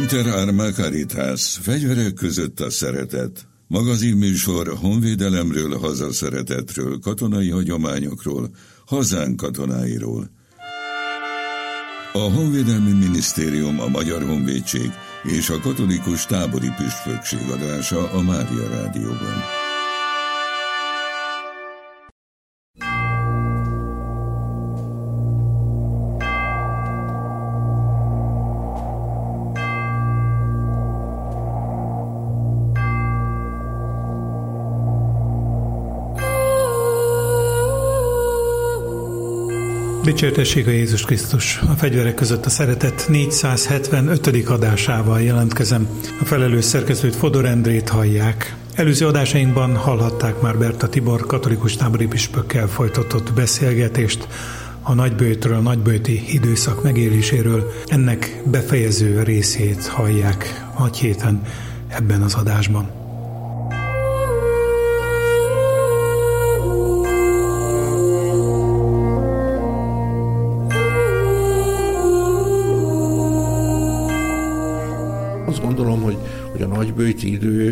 Inter Arma Caritas, fegyverek között a szeretet. Magazinműsor honvédelemről, hazaszeretetről, katonai hagyományokról, hazánk katonáiról. A Honvédelmi Minisztérium, a Magyar Honvédség és a Katolikus Tábori Püspökség adása a Mária Rádióban. Dicsértessék a Jézus Krisztus! A fegyverek között a szeretet 475. adásával jelentkezem. A felelős szerkesztőt, Fodor Endrét hallják. Előző adásainkban hallhatták már Berta Tibor katolikus tábori püspökkel folytatott beszélgetést a nagyböjtről, a nagyböjti időszak megéléséről. Ennek befejező részét hallják nagy héten ebben az adásban. Azt gondolom, hogy a nagyböjti idő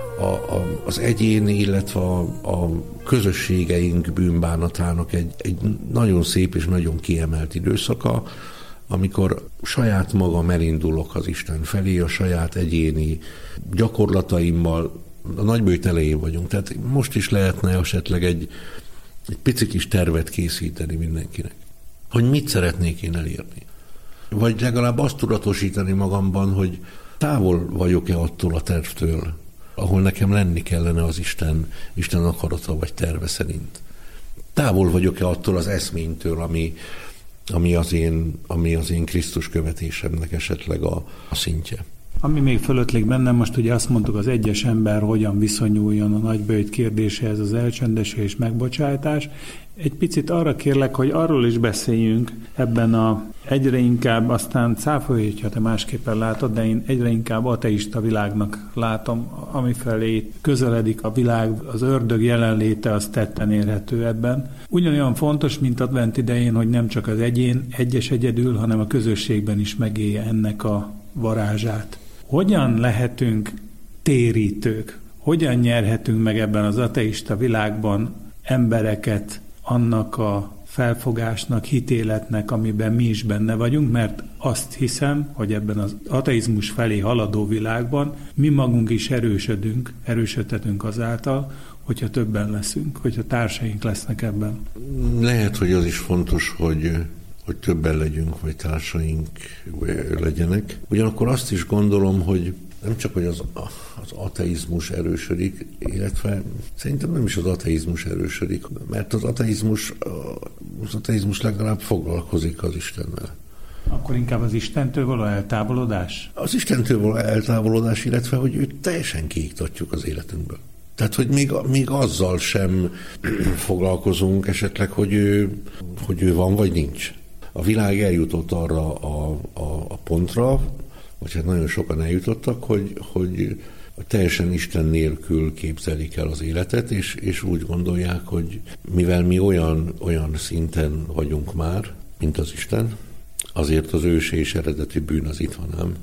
az egyéni, illetve a közösségeink bűnbánatának egy nagyon szép és nagyon kiemelt időszaka, amikor saját magam elindulok az Isten felé, a saját egyéni gyakorlataimmal. A nagyböjt elején vagyunk, tehát most is lehetne esetleg egy pici kis tervet készíteni mindenkinek, hogy mit szeretnék én elérni. Vagy legalább azt tudatosítani magamban, hogy távol vagyok-e attól a tervtől, ahol nekem lenni kellene az Isten akarata vagy terve szerint. Távol vagyok-e attól az eszménytől, ami az én Krisztus követésemnek esetleg a szintje. Ami még fölöttlik bennem, most ugye azt mondtuk, az egyes ember hogyan viszonyuljon a nagyböjt kérdéséhez, az elcsendesülés, megbocsátás. Egy picit arra kérlek, hogy arról is beszéljünk ebben a egyre inkább, aztán cáfolj, hogyha te másképpen látod, de én egyre inkább ateista világnak látom, amifelé közeledik a világ, az ördög jelenléte, az tetten érhető ebben. Ugyanolyan fontos, mint advent idején, hogy nem csak az egyén egyedül, hanem a közösségben is megélje ennek a varázsát. Hogyan lehetünk térítők? Hogyan nyerhetünk meg ebben az ateista világban embereket annak a felfogásnak, hitéletnek, amiben mi is benne vagyunk, mert azt hiszem, hogy ebben az ateizmus felé haladó világban mi magunk is erősödhetünk azáltal, hogyha többen leszünk, hogyha társaink lesznek ebben. Lehet, hogy az is fontos, hogy többen legyünk, vagy társaink legyenek. Ugyanakkor azt is gondolom, hogy nem csak, hogy az ateizmus erősödik, illetve szerintem nem is az ateizmus erősödik, mert az ateizmus legalább foglalkozik az Istennel. Akkor inkább az Istentől való eltávolodás? Az Istentől való eltávolodás, illetve, hogy őt teljesen kiiktatjuk az életünkből. Tehát, hogy még azzal sem foglalkozunk esetleg, hogy ő van, vagy nincs. A világ eljutott arra a pontra, vagy hát nagyon sokan eljutottak, hogy teljesen Isten nélkül képzelik el az életet, és úgy gondolják, hogy mivel mi olyan szinten vagyunk már, mint az Isten, azért az ősi és eredeti bűn az itt van ám,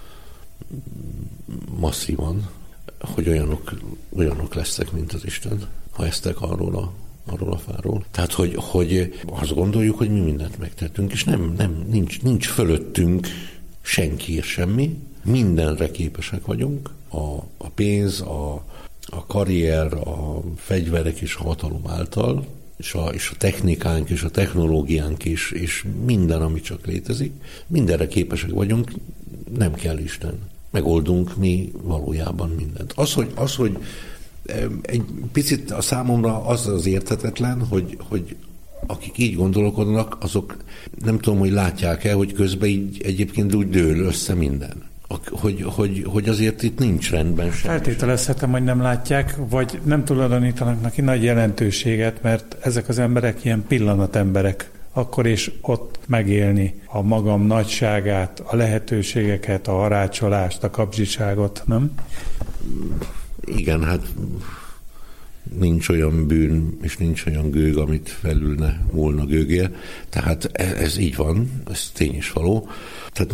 masszívan, hogy olyanok lesznek, mint az Isten, ha eztek arról a fáról. Tehát, hogy azt gondoljuk, hogy mi mindent megtettünk, és nincs fölöttünk senki és semmi, mindenre képesek vagyunk, a pénz, a karrier, a fegyverek és a hatalom által, és a technikánk és a technológiánk is, és minden, ami csak létezik, mindenre képesek vagyunk, nem kell Isten. Megoldunk mi valójában mindent. Az, hogy egy picit a számomra az érthetetlen, hogy akik így gondolkodnak, azok nem tudom, hogy látják-e, hogy közben így egyébként úgy dől össze minden. Hogy azért itt nincs rendben semmi. Feltételezhetem, hogy nem látják, vagy nem tulajdonítanak neki nagy jelentőséget, mert ezek az emberek ilyen pillanatemberek. Akkor is ott megélni a magam nagyságát, a lehetőségeket, a harácsolást, a kapzsiságot, nem? Igen, hát nincs olyan bűn, és nincs olyan gőg, amit felül ne múlna gőgje. Tehát ez így van, ez tény és való. Tehát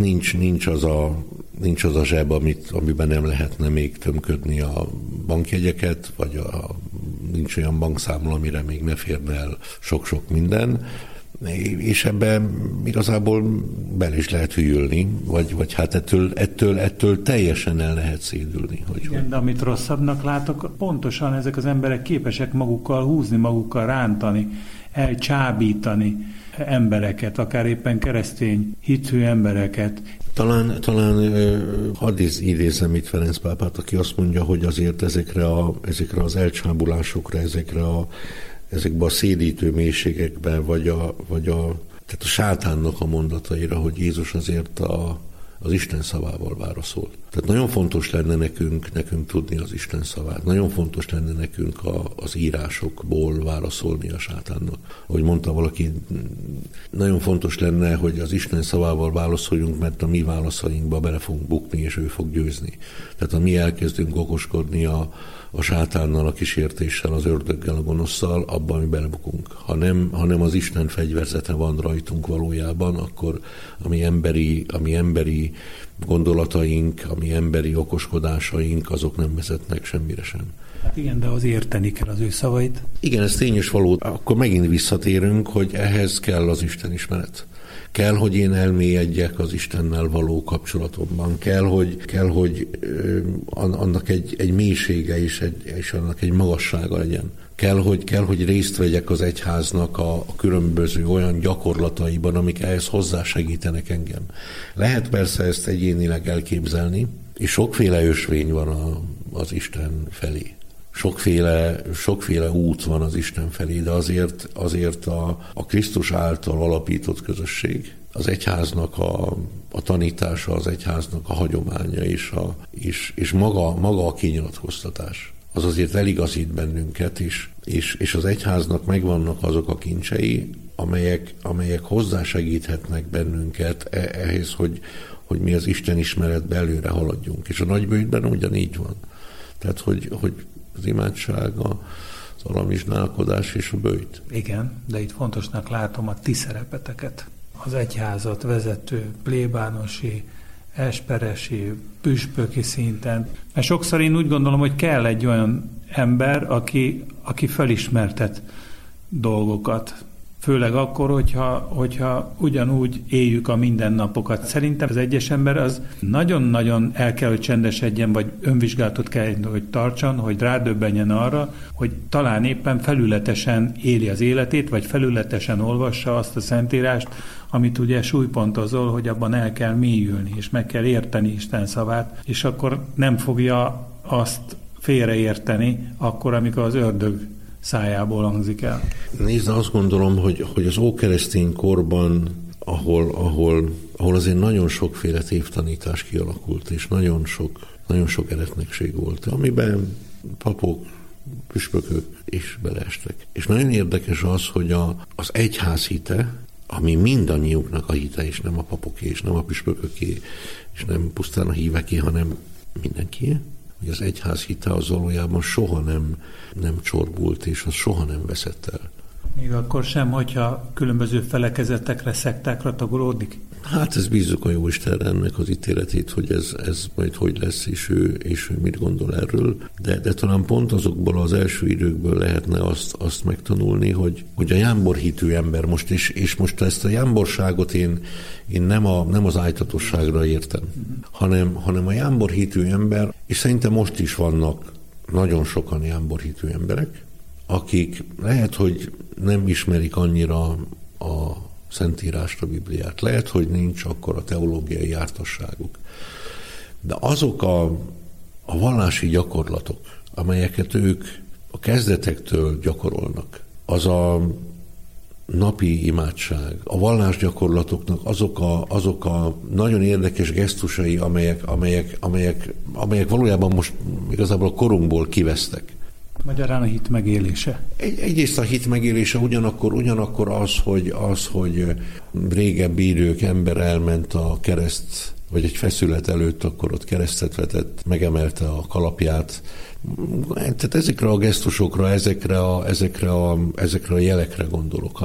nincs az a zseb, amiben nem lehetne még tömködni a bankjegyeket, vagy nincs olyan bankszámla, amire még ne férne el sok-sok minden. És ebben igazából bele is lehet hűlni, vagy hát ettől teljesen el lehet szédülni. Igen, de amit rosszabbnak látok, pontosan ezek az emberek képesek magukkal húzni, magukkal rántani, elcsábítani embereket, akár éppen keresztény hitű embereket. Talán hadd idézem itt Ferenc pápát, aki azt mondja, hogy azért ezekre az elcsábulásokra, ezekbe a szédítő mélységekbe, tehát a sátánnak a mondataira, hogy Jézus azért az Isten szavával válaszol. Tehát nagyon fontos lenne nekünk tudni az Isten szavát. Nagyon fontos lenne nekünk az írásokból válaszolni a sátánnak. Ahogy mondta valaki, nagyon fontos lenne, hogy az Isten szavával válaszoljunk, mert a mi válaszainkba bele fogunk bukni, és ő fog győzni. Tehát ha mi elkezdünk okoskodni a sátánnal, a kísértéssel, az ördöggel, a gonoszszal, abban mi belebukunk. Ha nem az Isten fegyverzete van rajtunk valójában, akkor a mi emberi gondolataink, a mi emberi okoskodásaink, azok nem vezetnek semmire sem. Hát igen, de az érteni kell az ő szavait. Igen, ez tény és való. Akkor megint visszatérünk, hogy ehhez kell az Isten ismeret. Kell, hogy én elmélyedjek az Istennel való kapcsolatomban. Kell, hogy annak egy mélysége és annak egy magassága legyen. Kell, hogy részt vegyek az egyháznak a különböző olyan gyakorlataiban, amik ehhez hozzásegítenek engem. Lehet persze ezt egyénileg elképzelni, és sokféle ösvény van az Isten felé. Sokféle út van az Isten felé, de azért a Krisztus által alapított közösség, az egyháznak a tanítása, az egyháznak a hagyománya és maga a kinyilatkoztatás, az azért eligazít bennünket is, és az egyháznak megvannak azok a kincsei, amelyek hozzásegíthetnek bennünket ehhez, hogy mi az Isten ismeretbe előre haladjunk. És a nagybőjtben ugyanígy van. Tehát, hogy az imádság, az alamizsnálkodás és a bőjt. Igen, de itt fontosnak látom a ti szerepeteket. Az egyházat vezető, plébánosi, esperesi, püspöki szinten. Mert sokszor én úgy gondolom, hogy kell egy olyan ember, aki felismertet dolgokat. Főleg akkor, hogyha ugyanúgy éljük a mindennapokat. Szerintem az egyes ember az nagyon-nagyon el kell, hogy csendesedjen, vagy önvizsgálatot kell, hogy tartson, hogy rádöbbenjen arra, hogy talán éppen felületesen éli az életét, vagy felületesen olvassa azt a szentírást, amit ugye súlypontozol, hogy abban el kell mélyülni, és meg kell érteni Isten szavát, és akkor nem fogja azt félreérteni, akkor, amikor az ördög szájából hangzik el. Nézd, azt gondolom, hogy az ókeresztény korban, ahol azért nagyon sokféle tévtanítás kialakult, és nagyon sok eretnekség volt, amiben papok, püspökök is beleestek. És nagyon érdekes az, hogy az egyház hite, ami mindannyiuknak a hite, és nem a papoké, és nem a püspököké, és nem pusztán a híveké, hanem mindenkié, hogy az egyház hite az valójában soha nem csorbult, és az soha nem veszett el. Még akkor sem, hogyha különböző felekezetekre, szektákra tagolódik? Hát ez bízzuk a Jóistenre ennek az ítéletét, hogy ez majd hogy lesz, és ő mit gondol erről. De talán pont azokból az első időkből lehetne azt megtanulni, hogy a jámborhitű ember most, és most ezt a jámborságot én nem az ájtatosságra értem, hanem a jámborhitű ember, és szerintem most is vannak nagyon sokan jámborhitű emberek, akik lehet, hogy nem ismerik annyira a Szentírást, a Bibliát. Lehet, hogy nincs akkor a teológiai jártasságuk. De azok a vallási gyakorlatok, amelyeket ők a kezdetektől gyakorolnak, az a napi imádság, a vallásgyakorlatoknak azok a nagyon érdekes gesztusai, amelyek valójában most igazából a korunkból kivesztek. Magyarán a hit megélése. Egyrészt a hit megélése, ugyanakkor az, hogy régebbi idők ember elment a kereszt vagy egy feszület előtt, akkor ott keresztet vetett, megemelte a kalapját. Tehát ezekre a gesztusokra, ezekre a jelekre gondolok,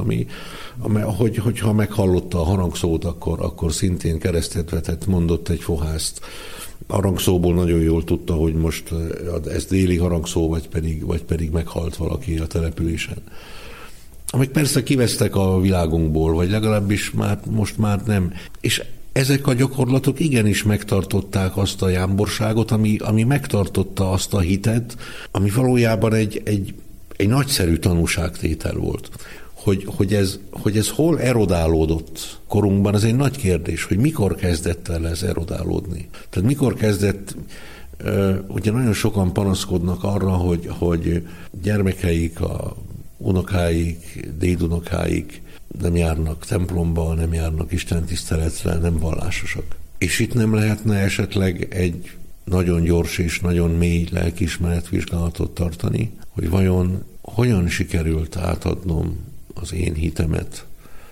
hogyha meghallotta a harangszót, akkor szintén keresztet vetett, mondott egy fohászt. A harangszóból nagyon jól tudta, hogy most ez déli harangszó, vagy pedig meghalt valaki a településen. Amik persze kivesztek a világunkból, vagy legalábbis most már nem. És ezek a gyakorlatok igenis megtartották azt a jámborságot, ami megtartotta azt a hitet, ami valójában egy nagyszerű tanúságtétel volt. Hogy ez hol erodálódott korunkban, ez egy nagy kérdés, hogy mikor kezdett el ez erodálódni. Tehát mikor kezdett, ugye nagyon sokan panaszkodnak arra, hogy gyermekeik, a unokáik, dédunokáik nem járnak templomba, nem járnak istentiszteletre, nem vallásosak. És itt nem lehetne esetleg egy nagyon gyors és nagyon mély lelkiismeretvizsgálatot tartani, hogy vajon hogyan sikerült átadnom az én hitemet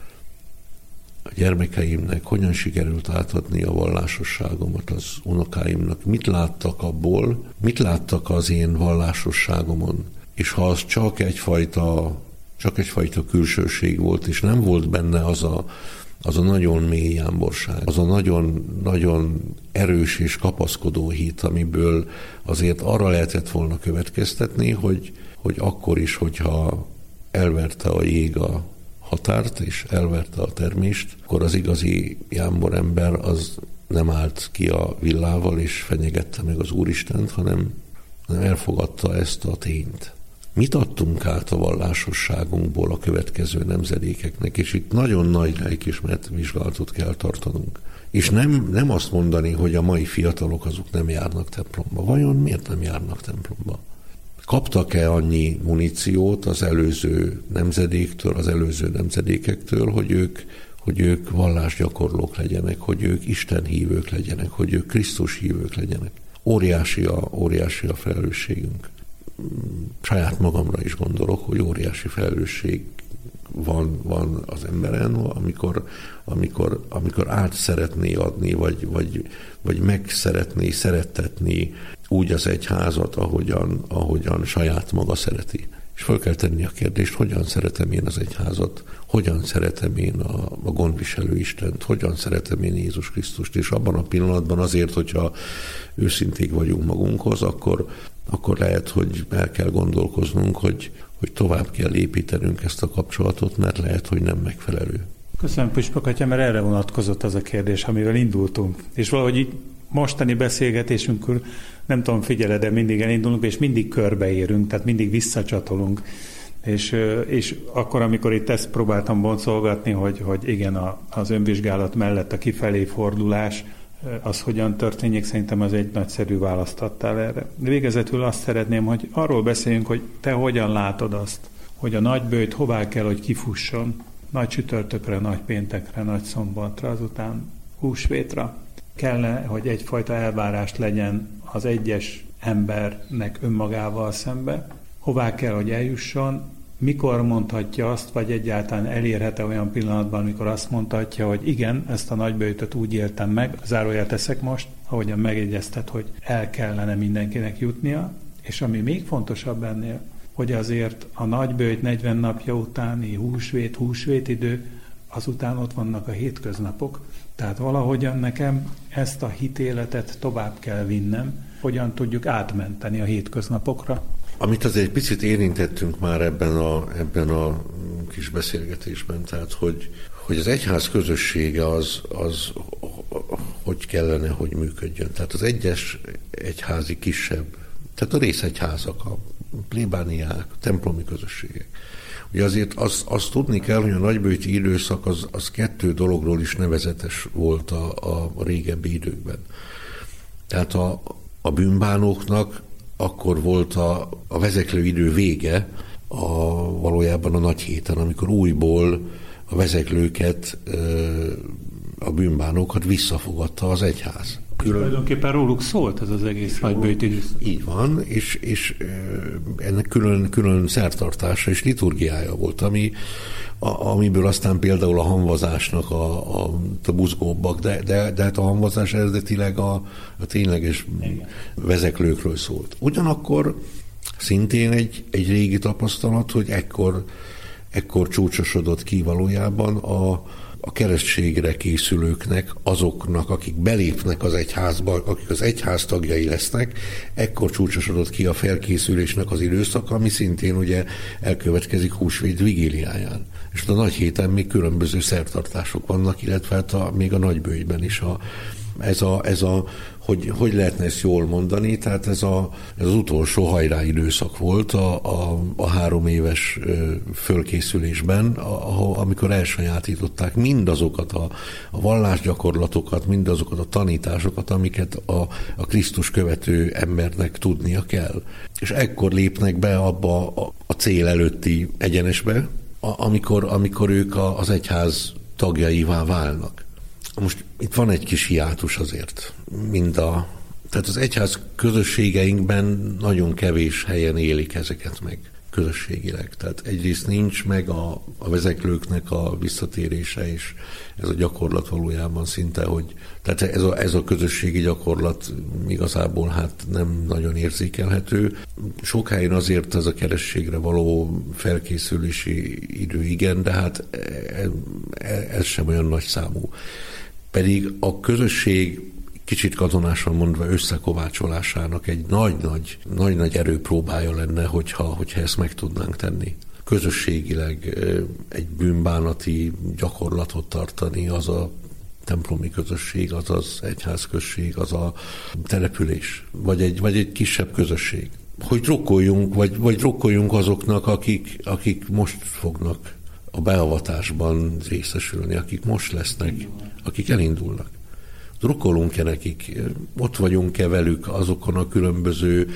a gyermekeimnek, hogyan sikerült átadni a vallásosságomat az unokáimnak, mit láttak abból, mit láttak az én vallásosságomon, és ha az csak egyfajta külsőség volt, és nem volt benne az a nagyon mély jámborság, az a nagyon erős és kapaszkodó hit, amiből azért arra lehetett volna következtetni, hogy akkor is, hogyha elverte a jég a határt, és elverte a termést, akkor az igazi jámbor ember az nem állt ki a villával, és fenyegette meg az Úristent, hanem elfogadta ezt a tényt. Mit adtunk át a vallásosságunkból a következő nemzedékeknek, és itt nagyon nagy lelkiismeretvizsgálatot kell tartanunk. És nem azt mondani, hogy a mai fiatalok azok nem járnak templomba. Vajon miért nem járnak templomba? Kaptak-e annyi muníciót az előző nemzedéktől, az előző nemzedékektől, hogy ők vallásgyakorlók legyenek, hogy ők Isten hívők legyenek, hogy ők Krisztus hívők legyenek? Óriási a felelősségünk. Saját magamra is gondolok, hogy óriási felelősség van az emberen, amikor át szeretné adni, vagy meg szeretné szerettetni úgy az egyházat, ahogyan saját maga szereti. És fel kell tenni a kérdést, hogyan szeretem én az egyházat, hogyan szeretem én a gondviselő Istent, hogyan szeretem én Jézus Krisztust, és abban a pillanatban azért, hogyha őszinték vagyunk magunkhoz, akkor lehet, hogy el kell gondolkoznunk, hogy tovább kell építenünk ezt a kapcsolatot, mert lehet, hogy nem megfelelő. Köszönöm, Püspök atya, mert erre vonatkozott az a kérdés, amivel indultunk. És valahogy így mostani beszélgetésünkről, nem tudom, figyeled, de mindig elindulunk, és mindig körbeérünk, tehát mindig visszacsatolunk. És akkor, amikor itt ezt próbáltam boncolgatni, hogy igen, az önvizsgálat mellett a kifelé fordulás, az hogyan történik, szerintem az egy nagyszerű választ adtál erre. Végezetül azt szeretném, hogy arról beszéljünk, hogy te hogyan látod azt, hogy a nagyböjt hová kell, hogy kifusson, nagy csütörtökre, nagy péntekre, nagy szombatra, azután húsvétra. Kellene, hogy egyfajta elvárást legyen az egyes embernek önmagával szembe, hová kell, hogy eljusson, mikor mondhatja azt, vagy egyáltalán elérhet-e olyan pillanatban, amikor azt mondhatja, hogy igen, ezt a nagyböjtöt úgy éltem meg, zárójel teszek most, ahogyan megegyezted, hogy el kellene mindenkinek jutnia, és ami még fontosabb ennél, hogy azért a nagyböjt 40 napja utáni húsvétidő, azután ott vannak a hétköznapok, tehát valahogyan nekem ezt a hitéletet tovább kell vinnem, hogyan tudjuk átmenteni a hétköznapokra. Amit azért egy picit érintettünk már ebben a kis beszélgetésben, tehát hogy az egyház közössége az hogy kellene, hogy működjön. Tehát az egyes egyházi kisebb, tehát a részegyházak, a plébániák, a templomi közösségek. Ugye azért azt tudni kell, hogy a nagyböjti időszak az kettő dologról is nevezetes volt a régebbi időkben. Tehát a bűnbánóknak akkor volt a vezeklő idő vége valójában a nagy héten, amikor újból a vezeklőket, a bűnbánókat visszafogadta az egyház. Tulajdonképpen róluk szólt ez az egész nagybőjt időszak. Így van, és ennek külön szertartása és liturgiája volt, amiből aztán például a hamvazásnak a buzgóbbak, de hát a hamvazás eredetileg a tényleges vezeklőkről szólt. Ugyanakkor szintén egy régi tapasztalat, hogy ekkor csúcsosodott ki valójában a keresztségre készülőknek, azoknak, akik belépnek az egyházba, akik az egyház tagjai lesznek, ekkor csúcsosodott ki a felkészülésnek az időszak, ami szintén ugye elkövetkezik húsvét vigíliáján. És a nagy héten még különböző szertartások vannak, illetve hát még a nagybőjtben is hogy lehetne ezt jól mondani, tehát ez az utolsó hajrá időszak volt a 3 éves fölkészülésben, amikor elsajátították mindazokat a vallásgyakorlatokat, mindazokat a tanításokat, amiket a Krisztus követő embernek tudnia kell. És ekkor lépnek be abba a cél előtti egyenesbe, amikor ők az egyház tagjaivá válnak. Most itt van egy kis hiátus azért. Tehát az egyház közösségeinkben nagyon kevés helyen élik ezeket meg közösségileg. Tehát egyrészt nincs meg a vezeklőknek a visszatérése, és ez a gyakorlat valójában szinte, tehát ez a közösségi gyakorlat igazából hát nem nagyon érzékelhető. Sok helyen azért ez a kerességre való felkészülési idő igen, de hát ez sem olyan nagy számú. Pedig a közösség kicsit katonásan mondva összekovácsolásának egy nagy erőpróbája lenne, hogyha ezt meg tudnánk tenni. Közösségileg egy bűnbánati gyakorlatot tartani, az a templomi közösség, az az egyházközség, az a település, vagy egy kisebb közösség. Hogy drukkoljunk, vagy drukkoljunk azoknak, akik most fognak a beavatásban részesülni, akik most lesznek, akik elindulnak. Drukkolunk-e nekik? Ott vagyunk-e velük azokon a különböző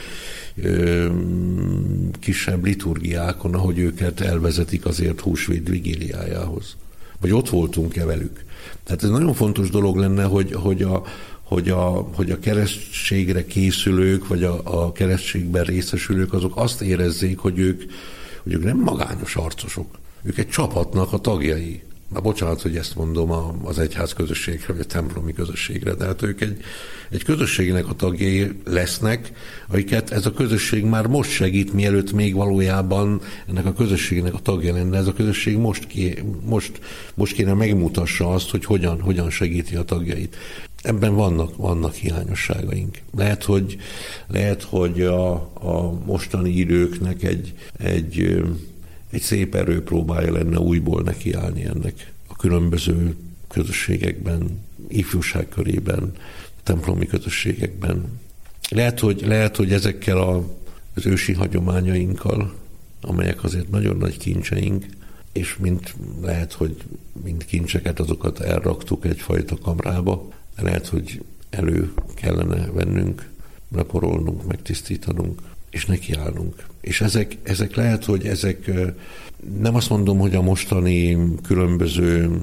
kisebb liturgiákon, ahogy őket elvezetik azért húsvét vigíliájához? Vagy ott voltunk-e velük? Tehát ez nagyon fontos dolog lenne, hogy a keresztségre készülők, vagy a keresztségben részesülők, azok azt érezzék, hogy ők nem magányos arcosok. Ők egy csapatnak a tagjai. Bocsánat, hogy ezt mondom az egyház közösségre, vagy a templomi közösségre, de hát ők egy közösségnek a tagjai lesznek, akiket ez a közösség már most segít, mielőtt még valójában ennek a közösségnek a tagja lenne. Ez a közösség most kéne megmutassa azt, hogy hogyan segíti a tagjait. Ebben vannak hiányosságaink. Lehet, hogy a mostani időknek egy szép erőpróbája lenne újból nekiállni ennek a különböző közösségekben, ifjúság körében, templomi közösségekben. Lehet, hogy ezekkel az ősi hagyományainkkal, amelyek azért nagyon nagy kincseink, és lehet, hogy mint kincseket azokat elraktuk egyfajta kamrába, lehet, hogy elő kellene vennünk, leporolnunk, megtisztítanunk, és nekiállnunk. És ezek lehet, hogy ezek nem azt mondom, hogy a mostani különböző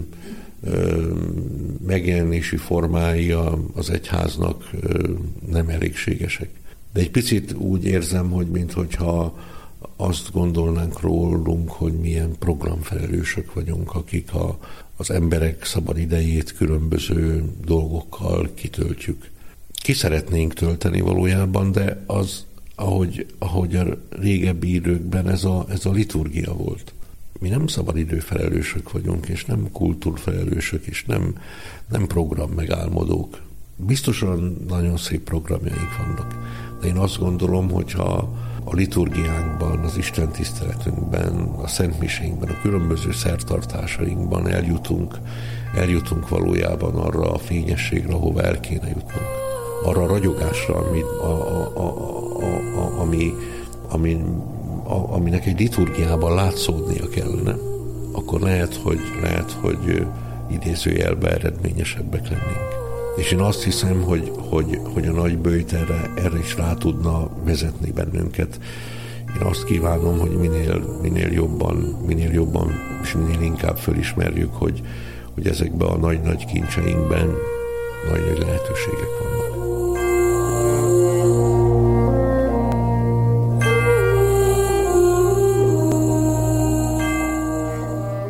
megjelenési formái az egyháznak nem elégségesek. De egy picit úgy érzem, hogy minthogyha azt gondolnánk rólunk, hogy milyen programfelelősök vagyunk, akik az emberek szabad idejét különböző dolgokkal kitöltjük. Ki szeretnénk tölteni valójában, de az ahogy a régebbi időkben ez a liturgia volt. Mi nem szabadidőfelelősök vagyunk, és nem kultúrfelelősök, és nem program megálmodók. Biztosan nagyon szép programjaink vannak, de én azt gondolom, hogyha a liturgiánkban, az Isten tiszteletünkben, a szentmisénkben, a különböző szertartásainkban eljutunk valójában arra a fényességre, ahova el kéne jutnunk. Arra a ragyogásra, aminek egy liturgiában látszódnia kellene, akkor lehet, hogy idézőjelben eredményesebbek lennénk. És én azt hiszem, hogy a nagybőjt erre is rá tudna vezetni bennünket. Én azt kívánom, hogy minél jobban és minél inkább fölismerjük, hogy ezekben a nagy-nagy kincseinkben nagy-nagy lehetőségek vannak.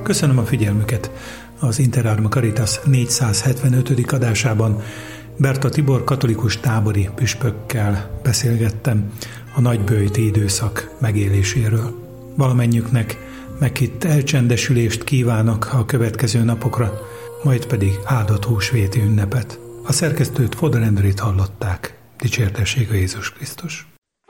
Köszönöm a figyelmüket. Az Inter Arma Caritas 475. adásában Berta Tibor katolikus tábori püspökkel beszélgettem a nagyböjti időszak megéléséről. Valamennyiüknek meghitt elcsendesülést kívánok a következő napokra, majd pedig áldott húsvéti ünnepet. A szerkesztőt, Fodor Endrét hallották. Dicsértessék a Jézus Krisztus!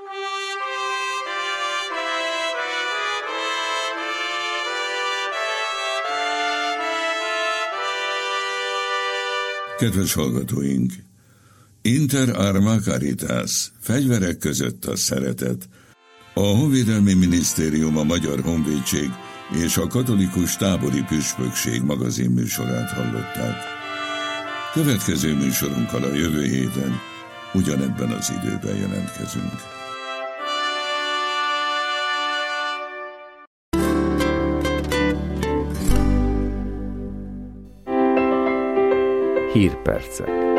Kedves hallgatóink! Inter Arma Caritas, fegyverek között a szeretet. A Honvédelmi Minisztérium, a Magyar Honvédség és a Katolikus Tábori Püspökség magazinműsorát hallották. Következő műsorunkkal a jövő héten ugyanebben az időben jelentkezünk. Hírpercek.